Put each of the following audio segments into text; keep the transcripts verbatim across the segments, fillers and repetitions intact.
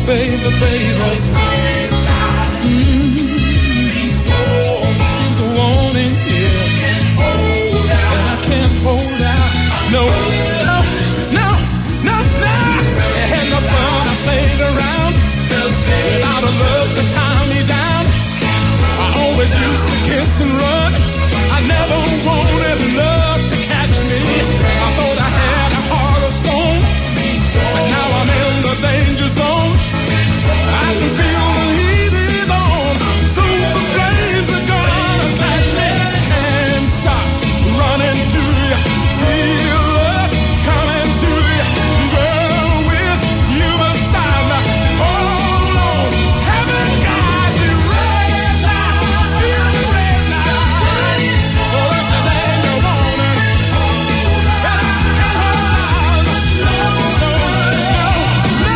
baby, baby. Mm-hmm. He's wanting, yeah. And I can't hold out. No, no, no, no, no. There had no fun, I played around. Without a love to tie me down. I always used to kiss and run. I never wanted love to catch me. I thought I had a heart of stone, but now I'm in the danger zone. I can feel the heat is on. Soon the flames are gonna catch me. Can't stop running to you. Feel love coming to you. Girl, with you beside me. Hold on, haven't got you red light. Feel the red light. Oh, that's the thing you want it. And I can't hold out. No, no, no, no.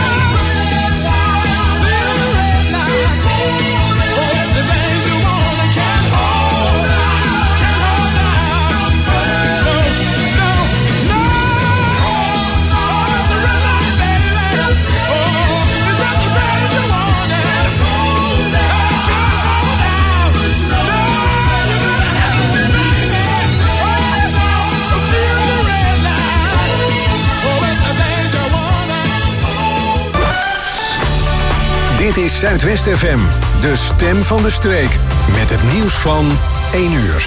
Feel the red light. Oh, that's the thing you want it. Can't hold out. Can't hold out. No, no, no. Oh, it's the red light, baby. Oh, it's just the thing you want it. I can't hold out. No, you gotta have me, baby. Oh, no, feel the red light. Oh, it's the thing you want it. Dit is Zuidwest F M, de stem van de streek. Met het nieuws van één uur.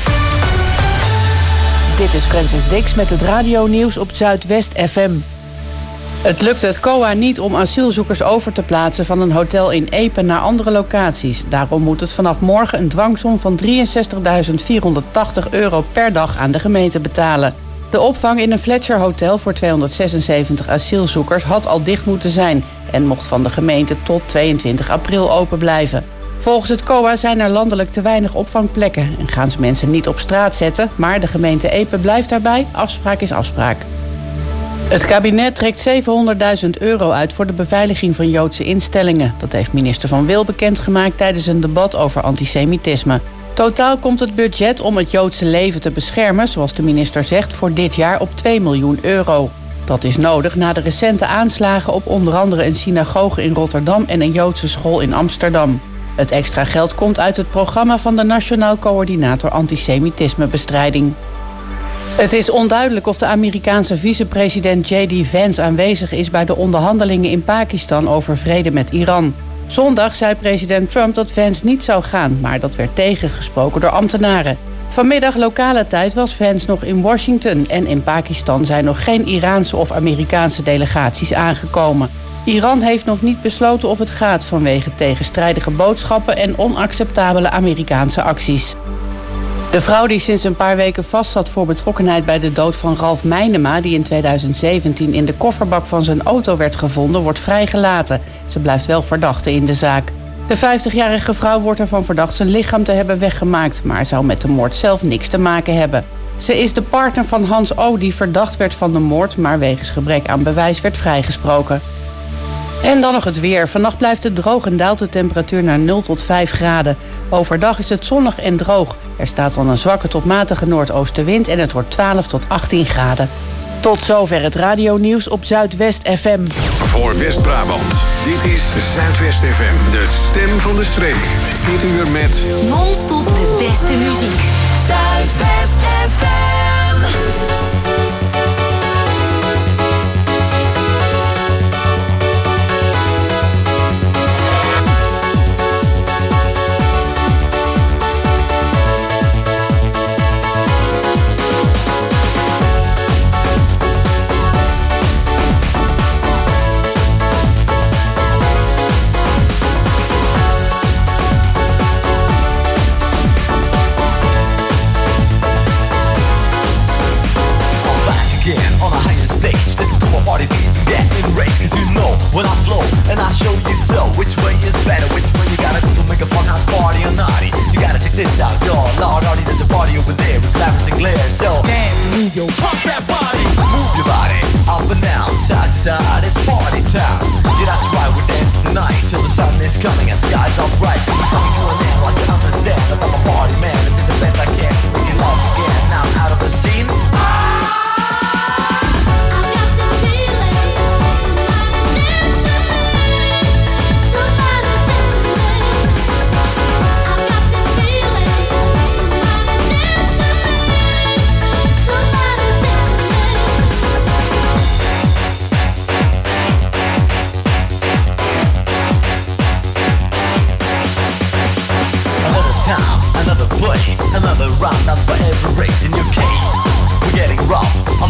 Dit is Francis Dix met het radionieuws op Zuidwest F M. Het lukt het C O A niet om asielzoekers over te plaatsen van een hotel in Epe naar andere locaties. Daarom moet het vanaf morgen een dwangsom van drieënzestigduizend vierhonderdtachtig euro per dag aan de gemeente betalen. De opvang in een Fletcher Hotel voor tweehonderdzesenzeventig asielzoekers had al dicht moeten zijn en mocht van de gemeente tot tweeëntwintig april open blijven. Volgens het C O A zijn er landelijk te weinig opvangplekken en gaan ze mensen niet op straat zetten, maar de gemeente Epe blijft daarbij. Afspraak is afspraak. Het kabinet trekt zevenhonderdduizend euro uit voor de beveiliging van Joodse instellingen. Dat heeft minister Van Wil bekendgemaakt tijdens een debat over antisemitisme. Totaal komt het budget om het Joodse leven te beschermen, zoals de minister zegt, voor dit jaar op twee miljoen euro. Dat is nodig na de recente aanslagen op onder andere een synagoge in Rotterdam en een Joodse school in Amsterdam. Het extra geld komt uit het programma van de Nationaal Coördinator Antisemitismebestrijding. Het is onduidelijk of de Amerikaanse vicepresident J D Vance aanwezig is bij de onderhandelingen in Pakistan over vrede met Iran. Zondag zei president Trump dat Vance niet zou gaan, maar dat werd tegengesproken door ambtenaren. Vanmiddag lokale tijd was Vance nog in Washington en in Pakistan zijn nog geen Iraanse of Amerikaanse delegaties aangekomen. Iran heeft nog niet besloten of het gaat vanwege tegenstrijdige boodschappen en onacceptabele Amerikaanse acties. De vrouw die sinds een paar weken vastzat voor betrokkenheid bij de dood van Ralf Meinema, die in tweeduizend zeventien in de kofferbak van zijn auto werd gevonden, wordt vrijgelaten. Ze blijft wel verdachte in de zaak. De vijftigjarige vrouw wordt ervan verdacht zijn lichaam te hebben weggemaakt, maar zou met de moord zelf niks te maken hebben. Ze is de partner van Hans O., die verdacht werd van de moord, maar wegens gebrek aan bewijs werd vrijgesproken. En dan nog het weer. Vannacht blijft het droog en daalt de temperatuur naar nul tot vijf graden. Overdag is het zonnig en droog. Er staat dan een zwakke tot matige noordoostenwind en het wordt twaalf tot achttien graden. Tot zover het radionieuws op Zuidwest F M. Voor West-Brabant, dit is Zuidwest F M, de stem van de streek. Dit uur met non-stop de beste muziek. Zuidwest F M. When I flow and I show you so which way is better, which way you gotta go to make a fun house party or naughty. You gotta check this out, yo, Lord Hardy, there's a party over there with lamps and glare. So damn, move your pump that body, move your body up and down, side to side. It's party time. Yeah, that's right, we're dancing tonight till the sun is coming and skies are bright. We're coming to an end like you understand that I'm a party man and do the best I can to bring you love again. Now I'm out of the scene.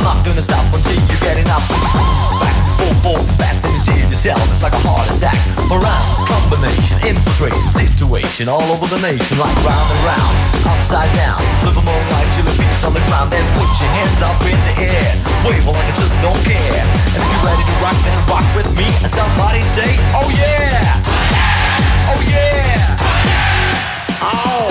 I'm not gonna stop until you get enough. Back, forth, forth, back, then you see it yourself. It's like a heart attack. Around, combination, infiltration, situation all over the nation, like round and round, upside down. Live a more life till the feet's on the ground. Then put your hands up in the air, wave like I just don't care. And if you're ready to rock, then rock with me. And somebody say, oh yeah, oh yeah, oh.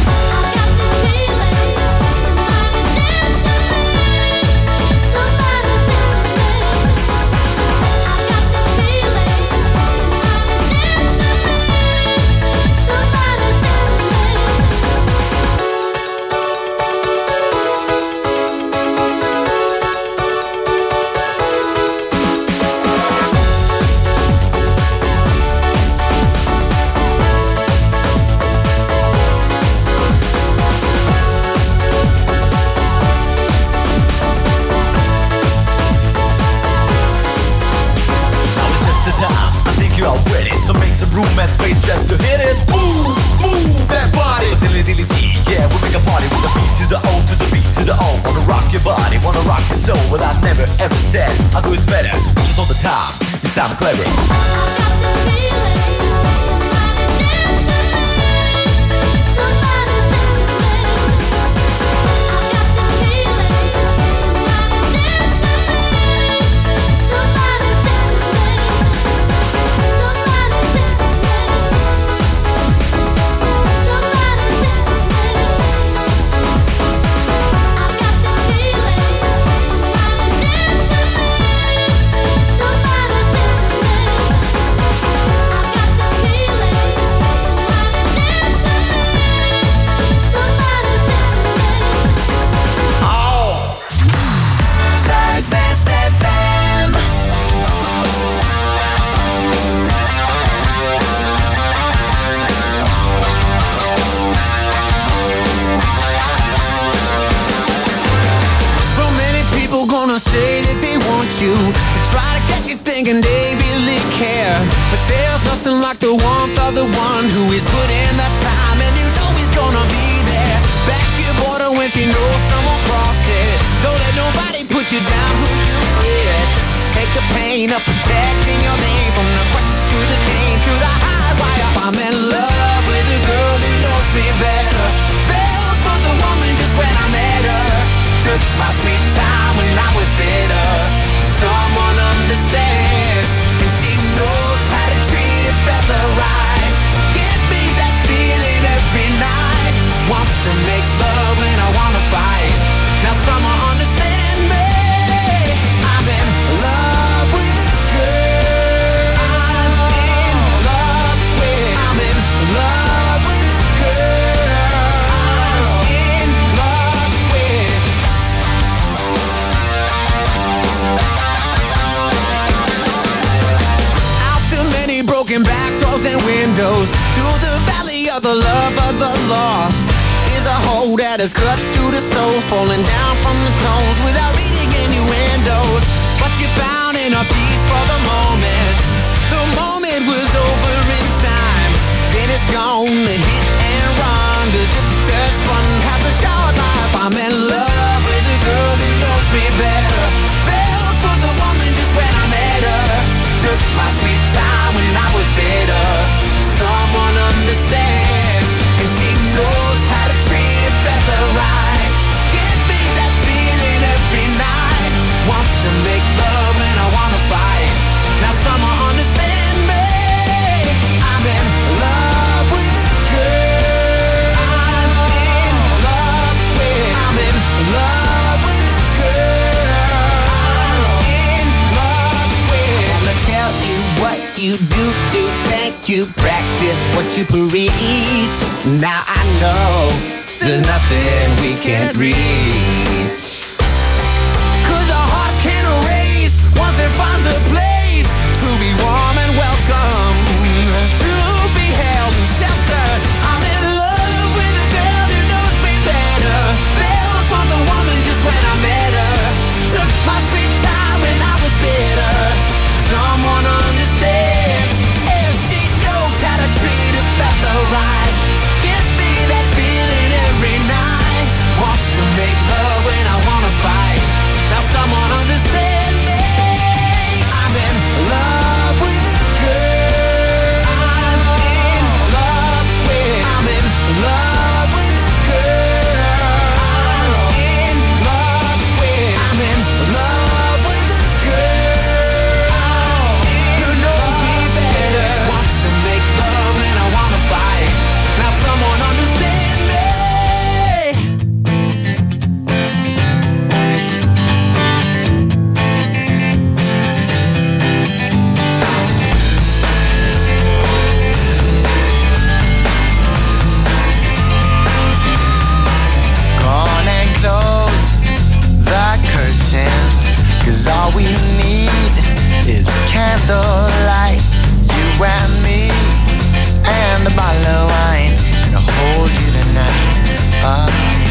Room and space just to hit it. Move, move that body. Dilly dilly dee, yeah, we make a party with the beat to the O to the beat to the O. Wanna rock your body, wanna rock your soul. But I never ever said I'll do it better. Just all the time, you sound clever. I got the feeling. Say that they want you to try to get you thinking they really care, but there's nothing like the warmth of the one who is put in the time, and you know he's gonna be there. Back your border when she knows someone crossed it. Don't let nobody put you down who you with. Take the pain of protecting your name, from the crutch to the cane to the high wire. I'm in love with a girl who knows me better. Fell for the woman just when I met her. Took my sweet time when I was bitter. Someone understands, and she knows how to treat a fella right. Give me that feeling every night. Wants to make love when I wanna fight. Now someone understand me. I'm in love with a girl. I'm in love with. I'm in love with a girl. I'm in love with. Broken back doors and windows, through the valley of the love of the lost, is a hole that is cut to the soul, falling down from the tones without reading innuendos. But you found inner peace for the moment. The moment was over in time. Then it's gone, the hit and run. The drifter's fun has a short life. I'm in love with a girl who knows me better. Fell for the woman just when I met her. Took my sweet time when I was bitter. Someone understands, and she knows how to treat a feather right. Give me that feeling every night. Wants to make love when I wanna fight. Now someone understand me. I'm in love with a girl. I'm in love with. I'm in love with a girl. I'm in love with. I wanna tell you what you do to make you practice what you preach. Now I know there's nothing we can't reach. Cause a heart can't erase once it finds a place to be warm and welcome, to be held and sheltered. I'm in love with a girl who knows me better. Fell for the woman just when I met her. Took my sweet time when I was bitter. Someone understands, and she knows how to treat a fella right. Give me that feeling every night. Wants to make love when I want. 'cause all we need is candlelight, you and me, and a bottle of wine, and I'll hold you tonight. Oh,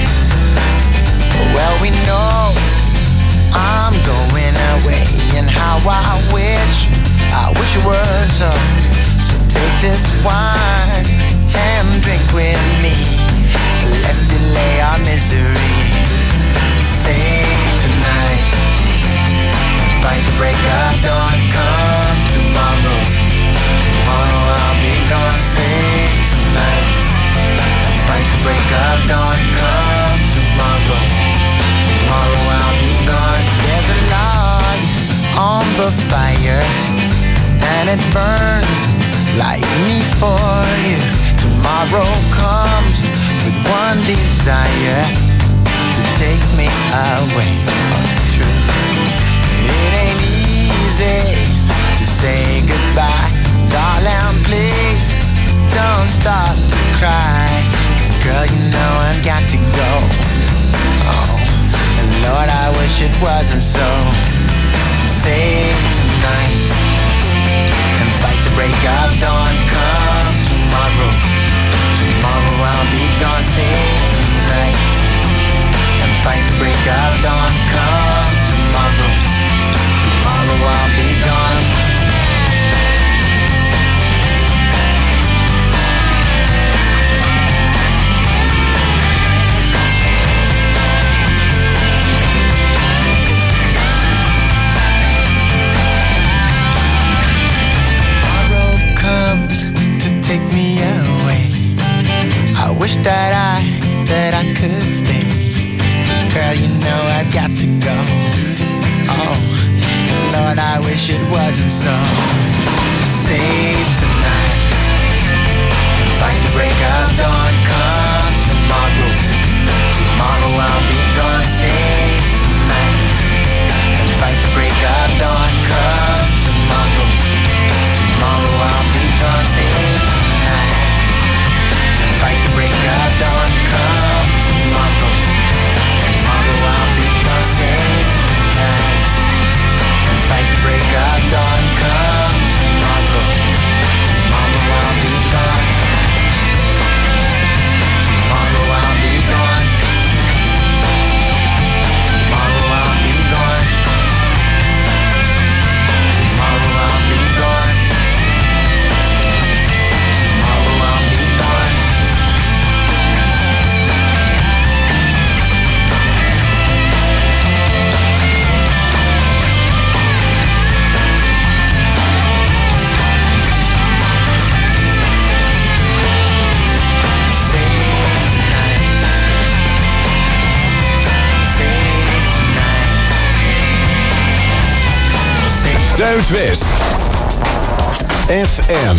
well, we know I'm going away, and how I wish, I wish it were so. So take this wine and drink with me. Let's delay our misery. Say tonight, fight the break of dawn. Come tomorrow, tomorrow I'll be gone. Say tonight, fight the break of dawn. Come tomorrow, tomorrow I'll be gone. There's a log on the fire, and it burns like me for you. Tomorrow comes with one desire, to take me away. Oh, it's true. It ain't easy to say goodbye. Darling, please don't start to cry, 'cause girl, you know I've got to go. Oh, and Lord, I wish it wasn't so. Save tonight and fight the break of dawn. Come tomorrow, tomorrow I'll be gone. Save tonight and fight the break of dawn. Come tomorrow, tomorrow I'll be gone. Tomorrow comes to take me away. I wish that I, that I could stay. Girl, you know I've got to go. Oh, Lord, I wish it wasn't so. Save tonight, fight the break of dawn. Come tomorrow, tomorrow I'll be gone. Save tonight, and fight the break of dawn. Come tomorrow, tomorrow I'll be gone. Save tonight, and fight the break of dawn. Come tomorrow, tomorrow I'll be gone. Save tonight, and fight the break of dawn. Come tomorrow, tomorrow I'll be gone. Tomorrow I'll be gone. Tomorrow I'll be gone. Tomorrow I'll be gone. Tomorrow I'll be gone. Zuidwest F M.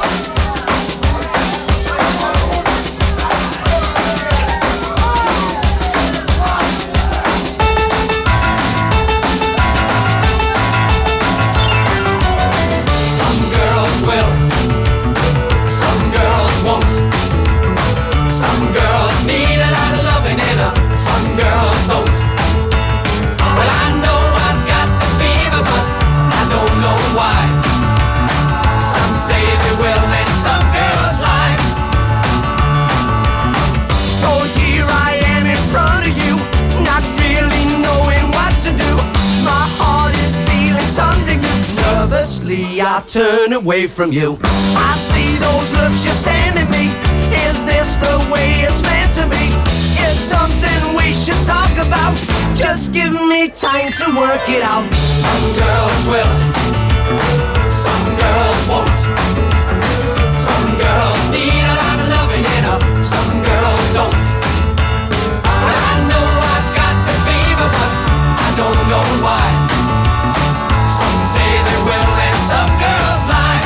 I turn away from you. I see those looks you're sending me. Is this the way it's meant to be? It's something we should talk about. Just give me time to work it out. Some girls will, some girls won't. Some girls need a lot of loving in her, some girls don't. Well, I know I've got the fever, but I don't know why. Some say they will and some girls lie.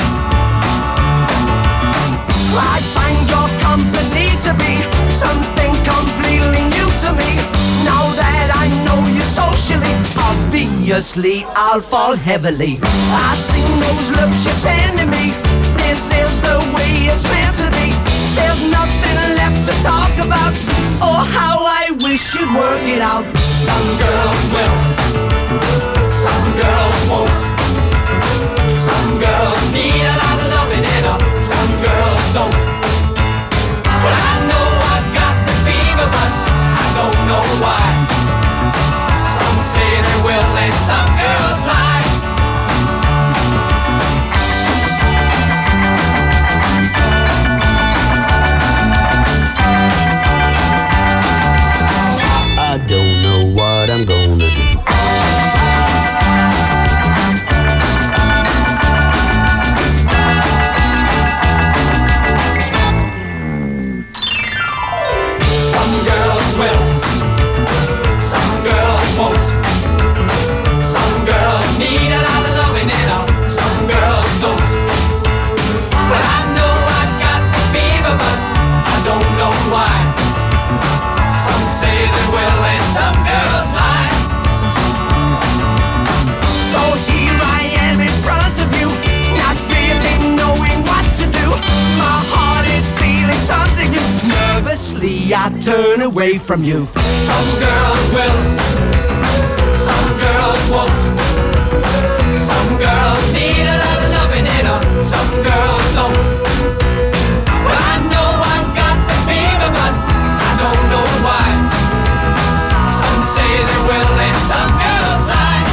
I find your company to be something completely new to me. Now that I know you socially, obviously I'll fall heavily. I've seen those looks you're sending me. This is the way it's meant to be. There's nothing left to talk about. Oh, how I wish you'd work it out. Some girls will, some turn away from you. Some girls will, some girls won't. Some girls need a lot of loving in her, some girls don't. Well, I know I've got the fever, but I don't know why. Some say they will and some girls lie.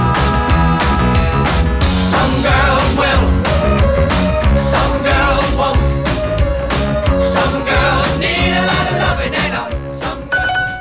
Some girls will, some girls won't. Some girls need a lot of loving in her, some girls.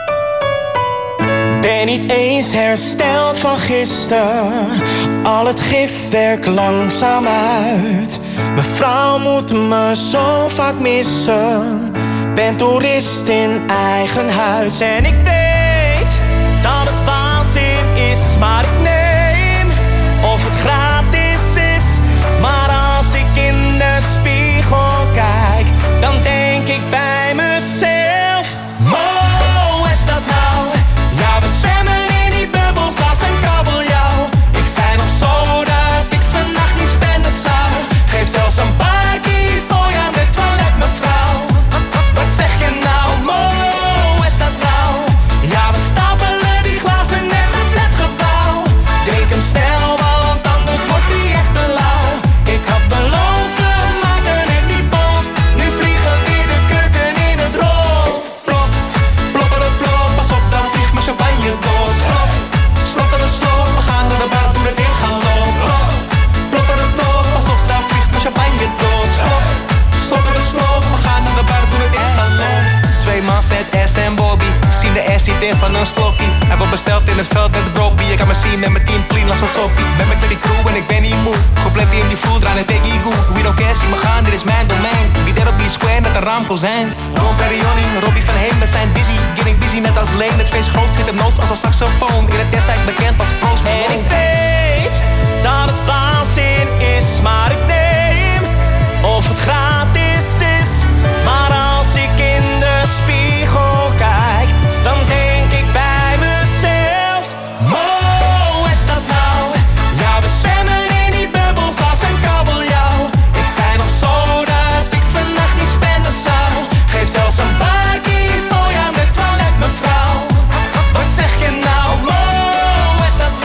Ben niet eens hersteld van gisteren, al het gif werkt langzaam uit. Mevrouw moet me zo vaak missen, ben toerist in eigen huis. En ik weet dat het waanzin is, maar ik neem of het gratis is. Maar als ik in de spiegel kijk, dan denk ik bij mezelf: Mo, is dat nou? Ja, we zwemmen in die bubbels als een kabeljauw. Ik zei nog zo dat ik vannacht niet spenden zou. Geef zelfs een bakkie voor je aan de toilet, mevrouw. Wat zeg je nou? Mo, is dat nou? Ja, we stapelen die glazen net een flatgebouw. Drink hem snel, want anders wordt die echt te lauw. Ik had beloofd, we maken het niet boos. Nu vliegen weer de kurken in het rood. Plop, plopperde plop, pas op, dan vliegt mijn champagne door. Slop, slotterde slop, we gaan naar de bar, doen het in gaan lopen. Plop, plopperde plop, pas op, dan vliegt mijn champagne door. Slop, slotterde slop, we gaan naar de bar, doen het in gaan lopen. Twee man zet Est en Bobby, zien de S niet in van een slokkie. Hij wordt besteld in het veld met de broppie. Ik kan me zien met mijn team clean als een soppie. Ben met die crew en ik ben niet moe. Gepland in die vloer, draai een Peggy Goo. We don't care, zie me gaan, dit is mijn domein. Wie daar op die square net een raamkozijn. Ron Perrioni, Robbie van Heem, we zijn busy. Getting busy net als Leen. Het feest groot schiet hem nood als een saxofoon. In het destijk bekend als Post Malone. En ik weet dat het waanzin is, maar ik neem of het gratis is. Maar als ik in de spiegel kijk, dan denk ik bij mezelf: Mo, is dat nou? Ja, we zwemmen in die bubbels als een kabeljauw. Ik zei nog zo dat ik vannacht niet spenden zou. Geef zelfs een bakkie voor je aan de toilet, mevrouw. Wat zeg je nou? Mo, is dat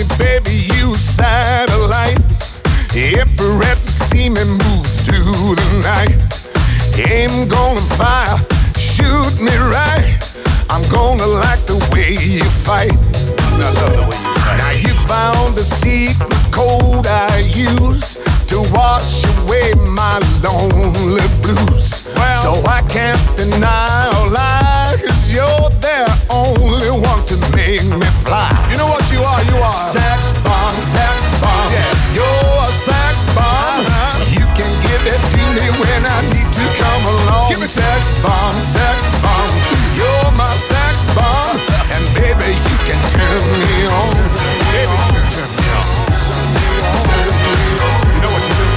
me, baby, you satellite. Infrared to see me move through the night. Aim gonna fire, shoot me right. I'm gonna like the way you fight. I love the way you fight. Now you found the secret code I use to wash away my lonely blues. Well, so I can't deny or lie, 'cause you're the only one to make me fly. You know what you are? You are sex bomb, sex bomb. Yeah, you're a sex bomb. Uh-huh. You can give it to me when I need to come along. Give me sex bomb, sex bomb. You're my sex bomb, and baby you can turn me on. Baby you can turn me on. You know what you do?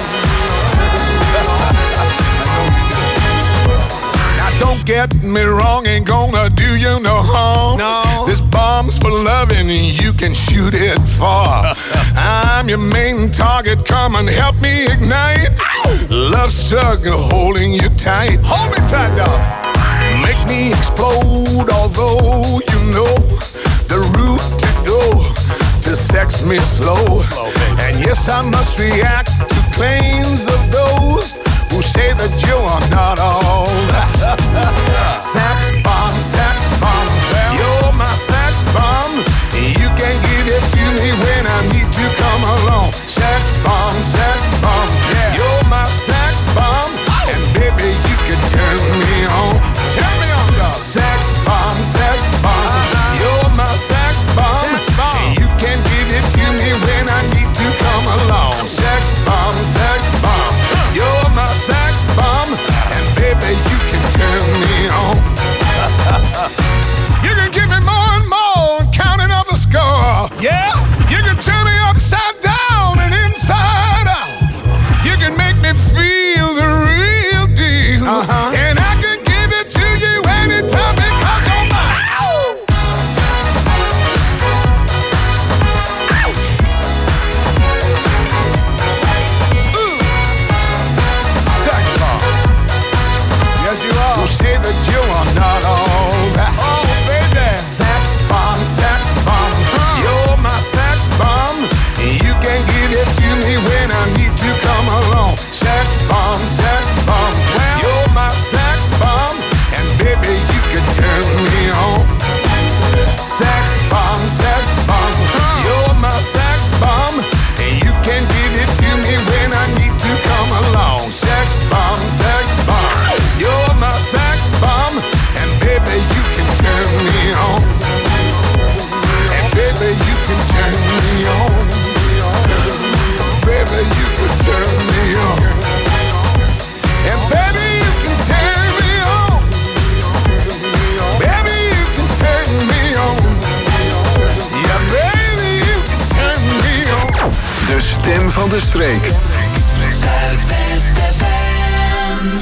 Now don't get me wrong, ain't gonna do you no harm. No. This bomb's for loving, you can shoot it far. I'm your main target, come and help me ignite. Love struggle holding you tight. Hold me tight, dog. Make me explode, although you know the route to go to sex me slow. slow and yes, I must react to claims of those who say that you are not all. Sex bomb, sex bomb, you're my sex bomb. You can give it to me when I need to come along. Sex bomb, sex bomb, yeah. You're my sex bomb, and baby you can turn me on. Turn me on, dog. Sex bomb, sex bomb, you're my sex bomb. Sex bomb. You can give it to me when I need to come along. Sex bomb, sex bomb, you're my sex bomb, and baby you can turn me on. You can give me more and more, counting up the score. Yeah, you can turn me upside down and inside out. You can make me feel the real deal, uh-huh. And I can give it to you anytime because you're mine. Ooh. Second bomb. Yes, you are. Who say that you are not all that? Oh, baby. Sex bomb, sex bomb. Huh. You're my sex bomb. You can give it to me when I need to come along. Sex bomb, sex bomb. Well, you're my sex bomb, and baby you can turn me on. Sex bomb, sex bomb. Huh. You're my sex bomb, and you can give it to me when I need to come along. Sex bomb, sex bomb. You're my sex bomb, and baby you can turn me on. And baby you can turn me on. Baby you can turn me on. And baby you can turn me on. Baby you can turn me on. Yeah baby you can turn me on. De stem van de streek. Zuidwest F M.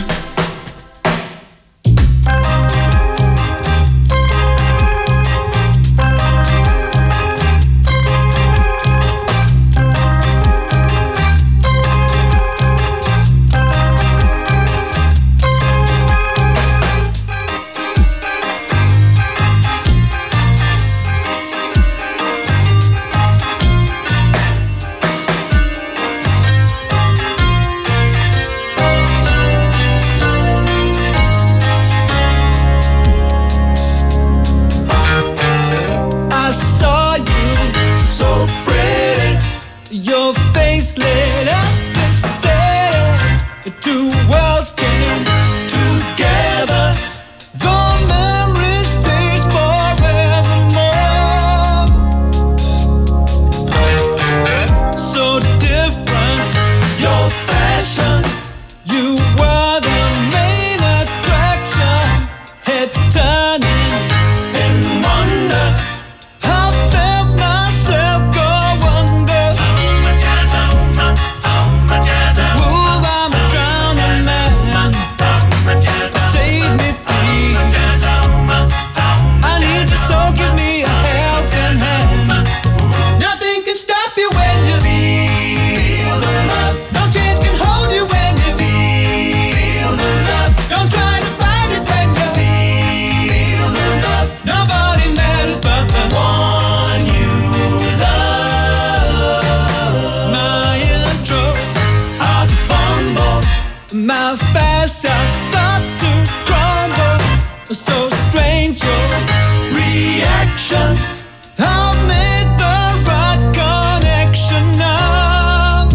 glass house starts to crumble. So strange your reaction. I've made the right connection now.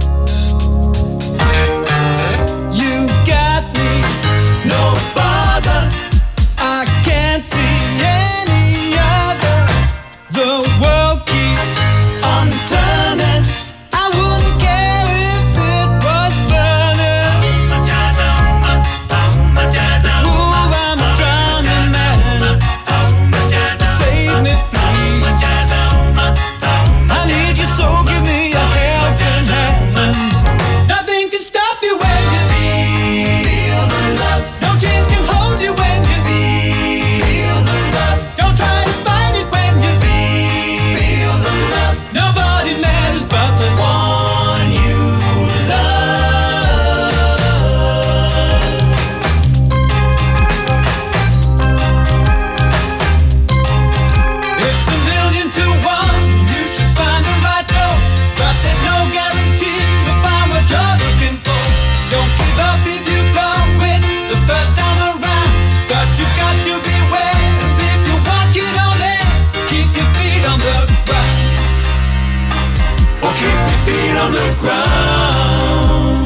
You got me, no bother. I can't see any other. The world keeps on turning. I wouldn't care if it was burning. Ooh, I'm drowning, man. Save me, please. I need you, so give me a helping hand. Nothing can stop you when you feel the love. No chains can hold you when you feel the love. Don't try to fight it when you feel the love. Nobody matters but the one you love. It's a million to one. You should find the right door, but there's no guarantee you'll find what you're looking for. Don't give up if you blow it the first time around, but you got to beware. If you walk it on air, keep your feet on the ground. Or keep your feet on the ground.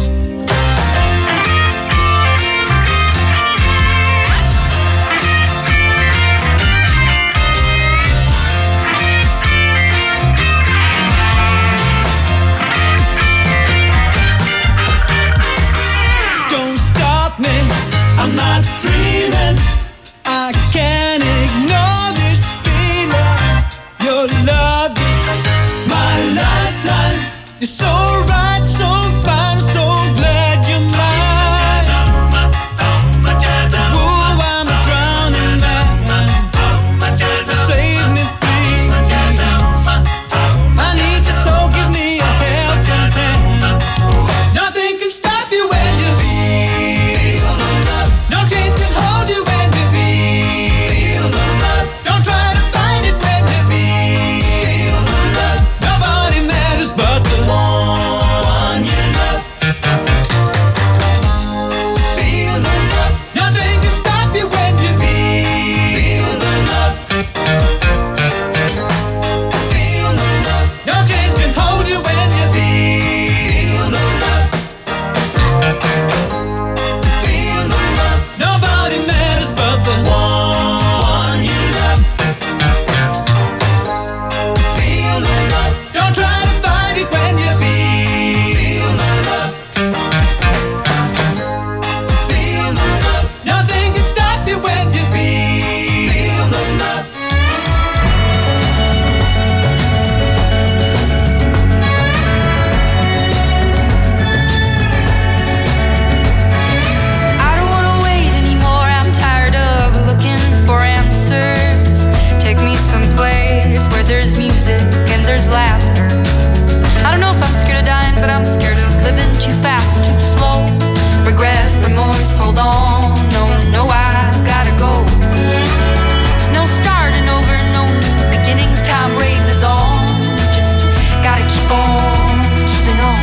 Don't stop me, I'm not dreaming. I can't ignore this feeling. Your love is my lifeline. You're so right, so fine, so glad you're mine. Ooh, I'm drowning, man. Save me, please. I need you, so give me a helping hand. Nothing can stop you when you feel the love. No chains can hold you when you feel the love. Don't try to fight it when you feel the love. Nobody matters but the one you love. Feel the love. Nothing can stop you when you feel the love. Feel the love. No chains can hold you when you feel the love. Feel the love. Nobody matters but the one you love. Feel the love. Don't try to fight it when you feel the love. Feel the love. Nothing can stop you when you feel the love. I don't wanna wait anymore. I'm tired of looking for answers. Take me someplace where there's music and there's laughter. I don't know if I'm scared of dying, but I'm scared of living too fast, too slow. Regret, remorse, hold on. No, no, I've gotta go. There's no starting over, no new beginnings. Time raises on. Just gotta keep on keeping on.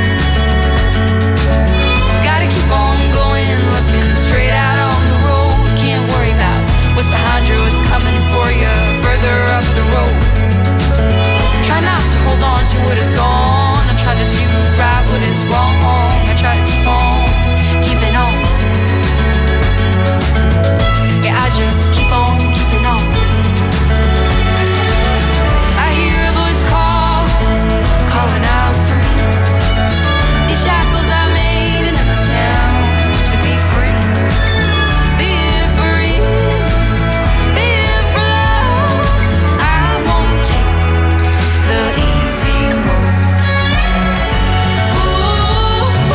Gotta keep on going, looking straight out on the road. Can't worry about what's behind you, what's coming for you further up the road. Try not to hold on to what is gone. I try to do right what is wrong. I try to keep on keeping on. Yeah, I just keep on keeping on. I hear a voice call, calling out for me. These shackles I made in a town to be free. Be it for ease, be it for love. I won't take the easy road. Ooh, ooh,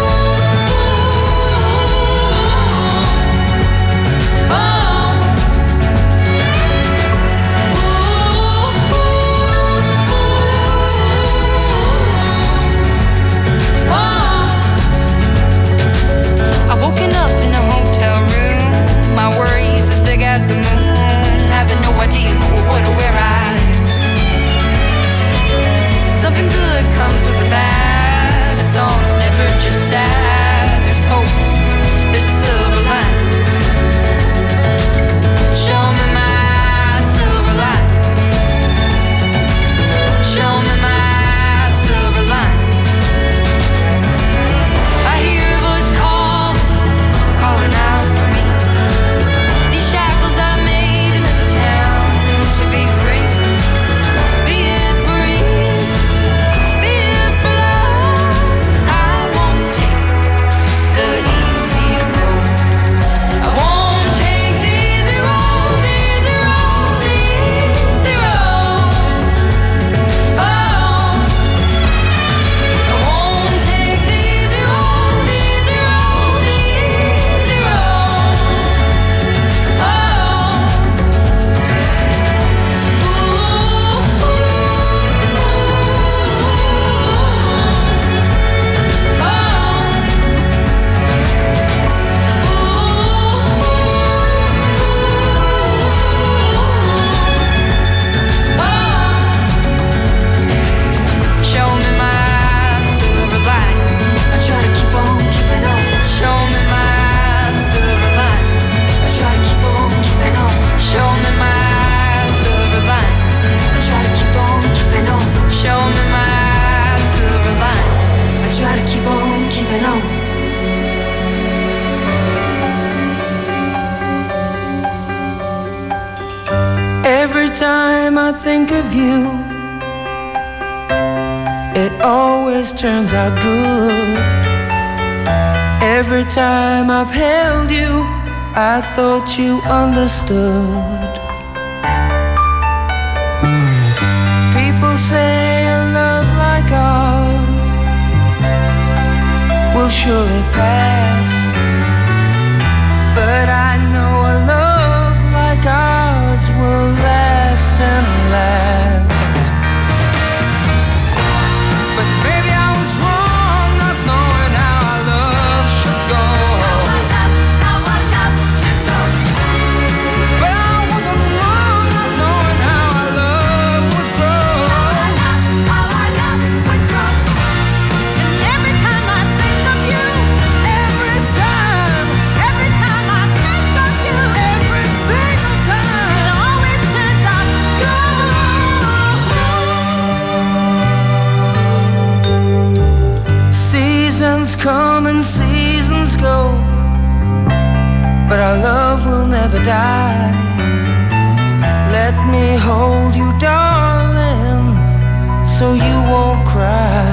ooh, oh. I've woken up in a hotel room. My worries as big as the moon. Having no idea what or where I am. Something good comes with the bad. A song's never just sad. There's hope time I think of you, it always turns out good. Every time I've held you, I thought you understood. People say a love like ours will surely pass, but I know a love like ours will last and last. But maybe I was wrong not knowing how our love should go. How our love, how our love should go. But I wasn't wrong not knowing how our love would grow. How our love, how our love would grow. And every time I think of you, every time, every time I think of you, every single time, it always turns out good. Seasons come and seasons go, but our love will never die. Let me hold you, darling, so you won't cry.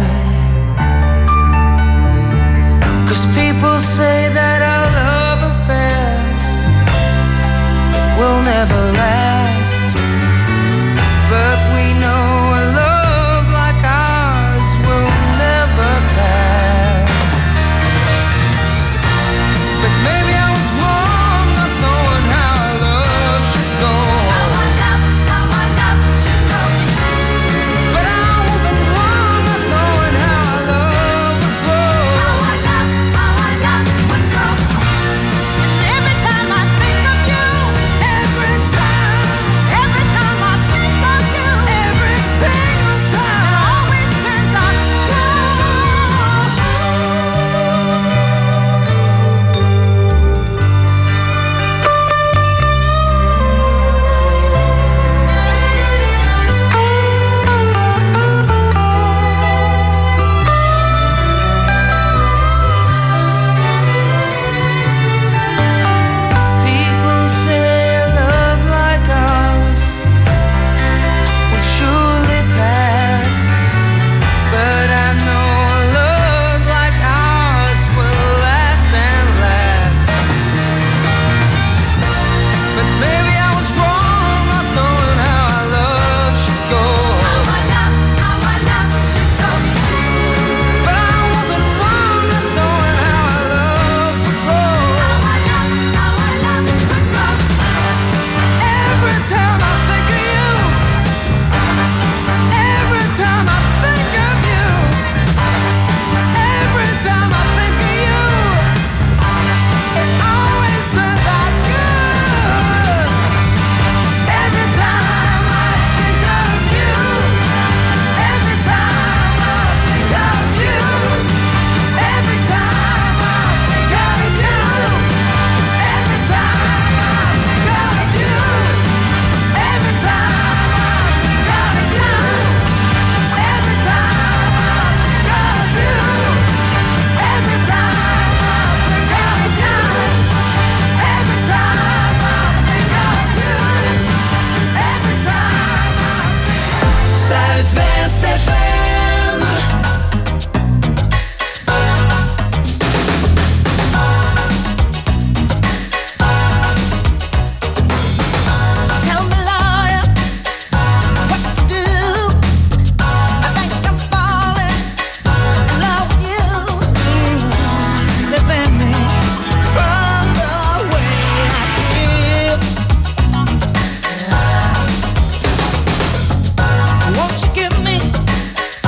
'Cause people say that our love affair will never last, but we know a love like ours will never pass. But maybe I was wrong not knowing how our love should go. How our love, how our love should go. But I wasn't wrong not knowing how our love would grow. How our love, how our love would grow. And every time I think of you, every time, every time I think of you, every single time, it always turns out people say a love like ours will surely pass, but I know a love like ours will last and last. But maybe I was wrong not knowing how our love should go. How our love, how our love should go. But I wasn't wrong not knowing how our love would grow. How our love, how our love would grow. Every time I think of you, every time I think of you, every time I think of you, it always turns out good. Every time I think of you, every time I think of you, every time I think of you, every time I think of you, every time I think of you, every time I think of you, every time I think of you, every time I think of you, every time. Zuidwest F M. Tell me, lawyer, what to do. I think I'm falling in love with you. Living me from the way I feel. Won't you give me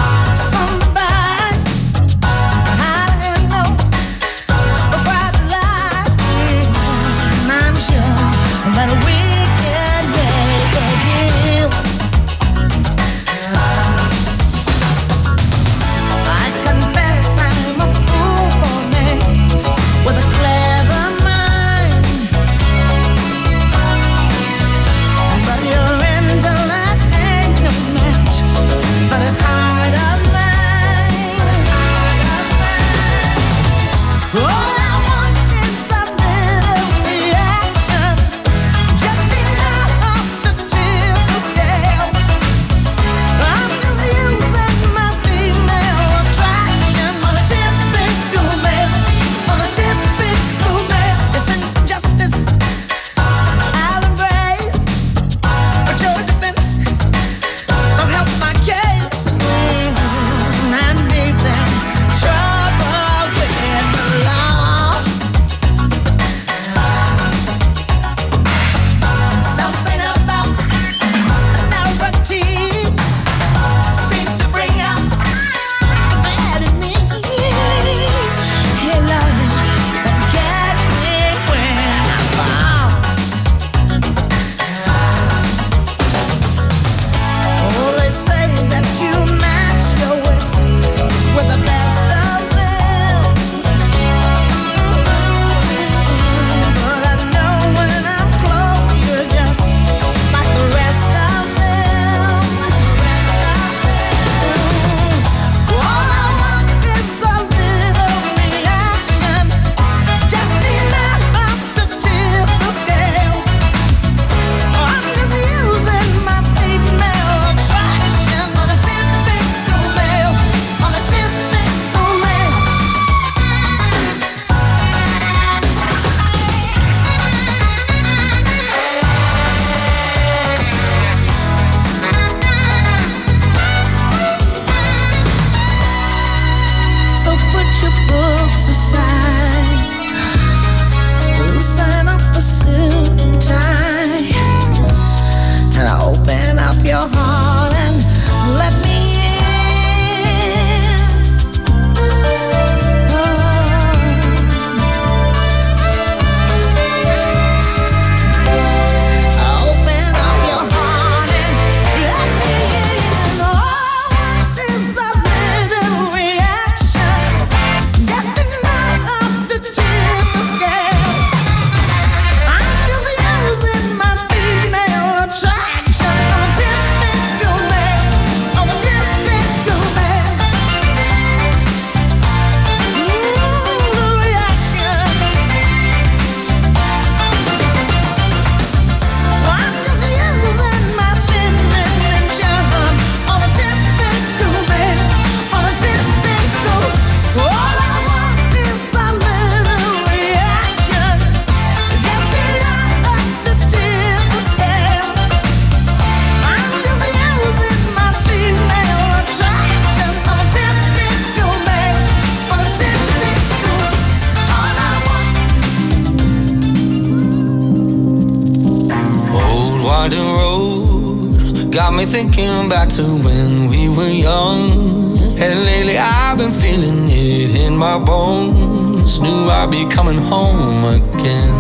me thinking back to when we were young. And lately I've been feeling it in my bones. Knew I'd be coming home again.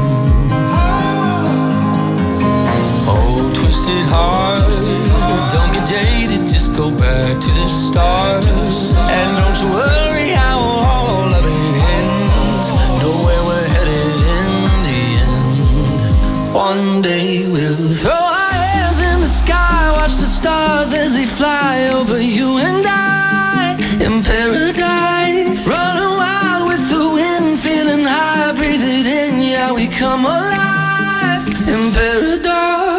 Oh, twisted heart, don't get jaded, just go back to the start. And don't you worry how all of it ends. Know where we're headed in the end. One day we'll throw our hands in the sky, watch the stars as they fly over you and I in paradise. Running wild with the wind, feeling high, breathe it in, yeah, we come alive in paradise.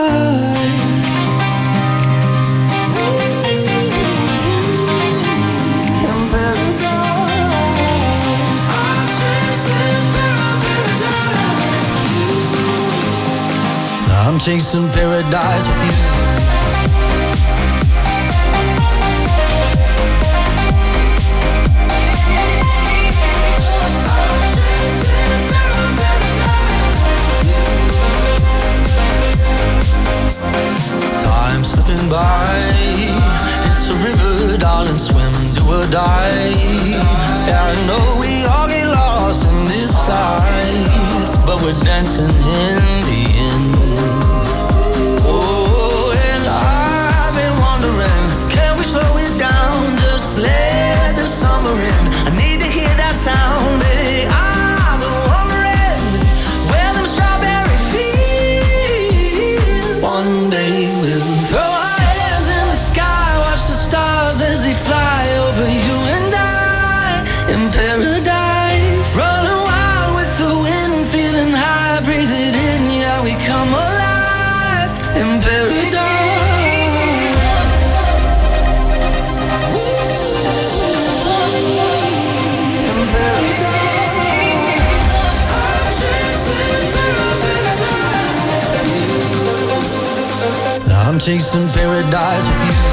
I'm chasing paradise with you. Time slipping by, it's a river, darling, swim, do or die. Yeah, I know we all get lost in this life, but we're dancing in the end. Oh, and I've been wondering, can we slow it down, just let the summer in? I need to hear that sound, baby. I've been wondering where them strawberry fields. One day we'll throw our hands in the sky, watch the stars as they fly over you and I in paradise. Running wild with the wind, feeling high, breathe it in, yeah, we come alive in paradise. I'm chasing paradise with you.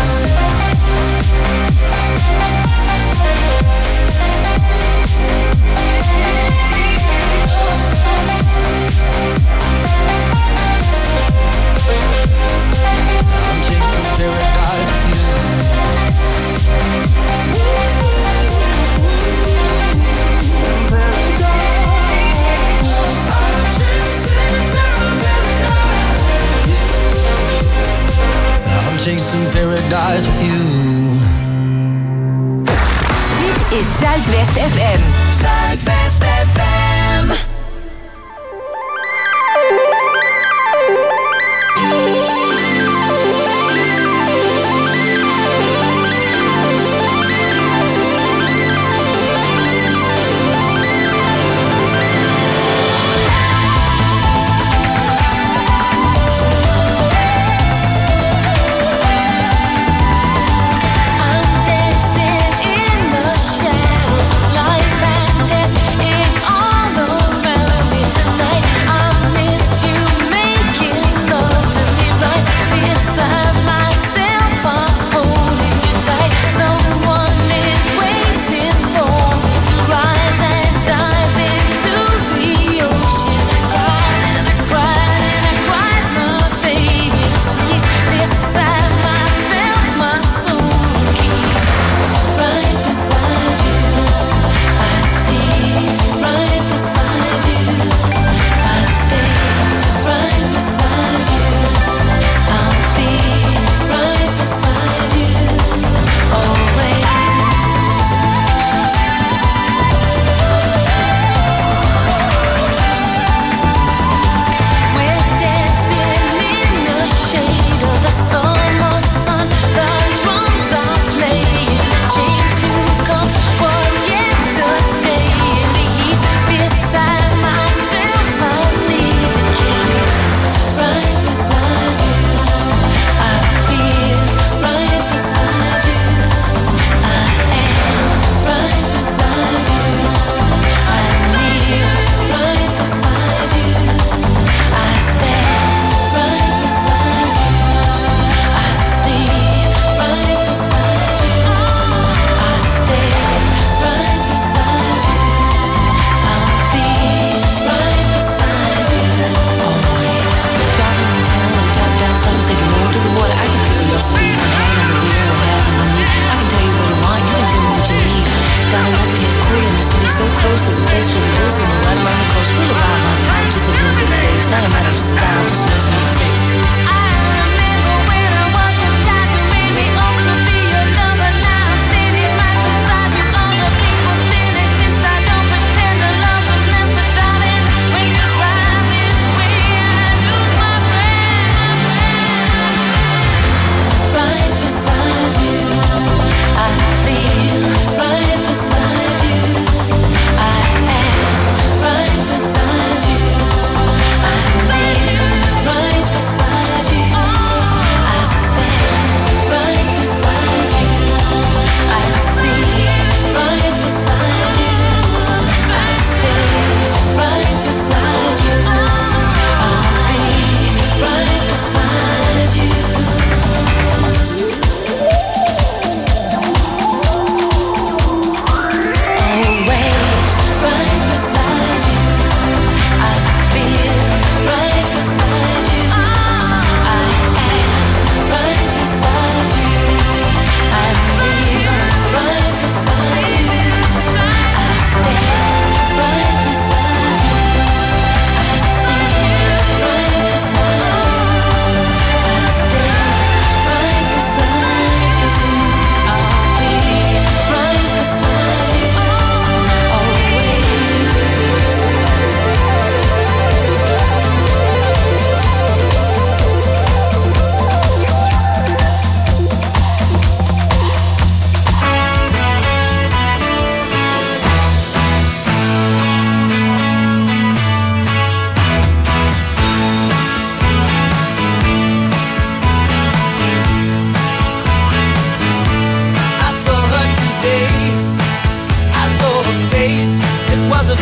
Chasing paradise with you. Dit is Zuidwest F M. Zuidwest F M. I'm dancing in the shadows. Life and death is on.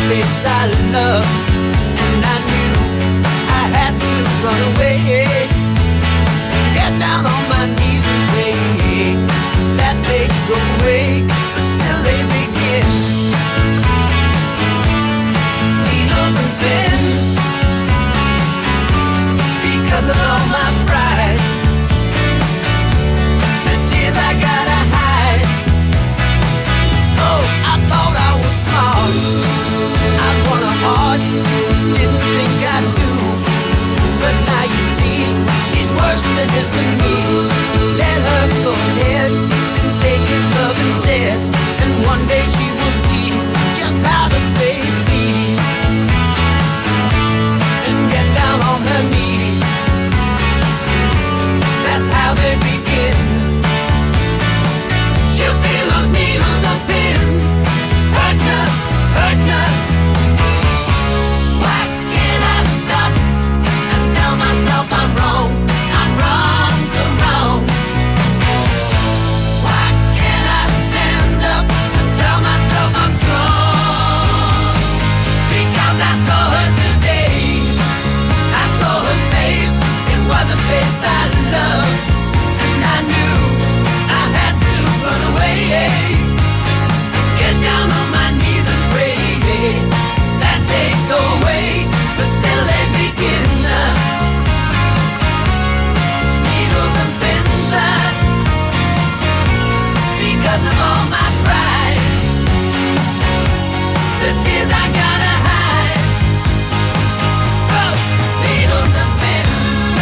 face I love, and I knew I had to run away. Get down on my knees and pray that they go away, but still they begin. Needles and pins, because of all my pride, the tears I gotta hide. Oh, I thought I was smart, I won a heart, didn't think I'd do. But now you see, she's worse to him than me. Let her go ahead and take his love instead, and one day she will see just how to say please, and get down on her knees. That's how they begin. She'll feel those needles and pins, hurting her, hurting her. Why can't I stop and tell myself I'm wrong, I'm wrong, so wrong? Why can't I stand up and tell myself I'm strong? Because I saw her today, I saw her face, it was a face I loved, and I knew I had to run away. Get down on my knees and pray that they go away, but still they begin. Needles and pins, because of all my pride, the tears I gotta hide. Oh, needles and pins,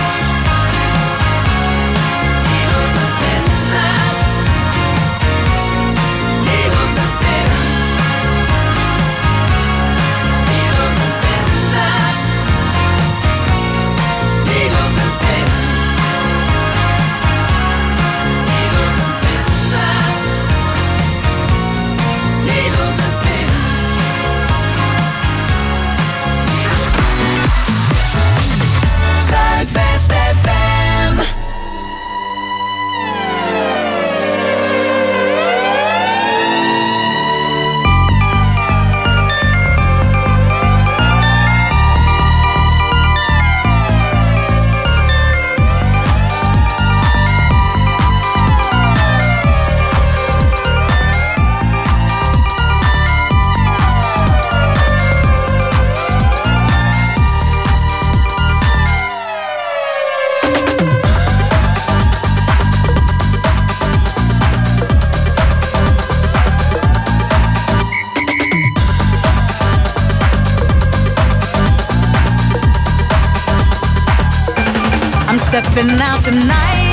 needles and pins, needles and pins, needles and pins, needles and pins, needles and pins, needles and pins. Zuidwest F M. I'm stepping out tonight.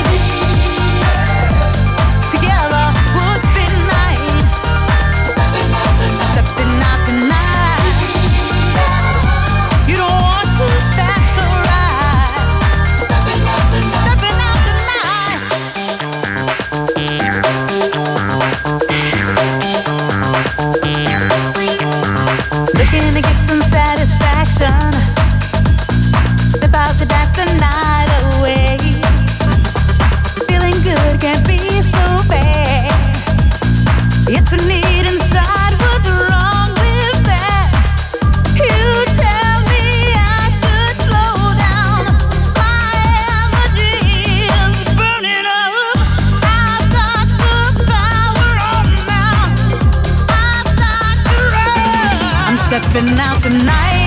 Together would be nice. Stepping out tonight. Stepping out tonight. You don't want to, that's alright. Stepping out tonight. Stepping out tonight. Looking to get some satisfaction. Step out to dance the night away. Feeling good can't be so bad. It's a need inside, what's wrong with that? You tell me I should slow down. My energy is burning up. I've got the power on now. I've got to run. I'm stepping out tonight.